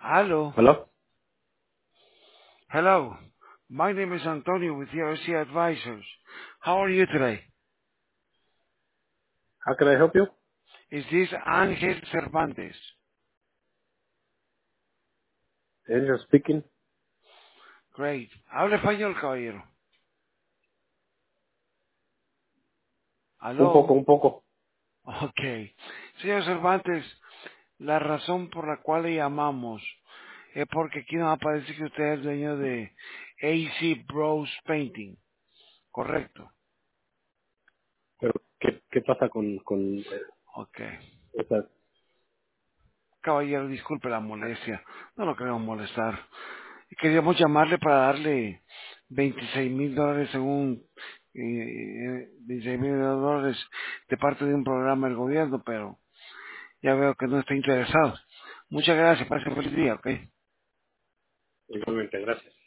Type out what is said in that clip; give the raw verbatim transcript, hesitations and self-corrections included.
Hello. Hello? Hello. My name is Antonio with E R C Advisors. How are you today? How can I help you? Is this Ángel Cervantes? Angel speaking. Great. Habla español, caballero. Un poco, Aló. un poco. Ok. Señor Cervantes, la razón por la cual le llamamos es porque aquí nos aparece que usted es dueño de A C Bros Painting. Correcto. Pero, ¿qué, qué pasa con, con eh, Ok. esas? Caballero, disculpe la molestia. No lo queremos molestar. Y queríamos llamarle para darle veintiséis mil dólares según eh, veintiséis mil dólares de parte de un programa del gobierno, pero ya veo que no está interesado. Muchas gracias, pase un feliz día, ¿ok? Igualmente, gracias.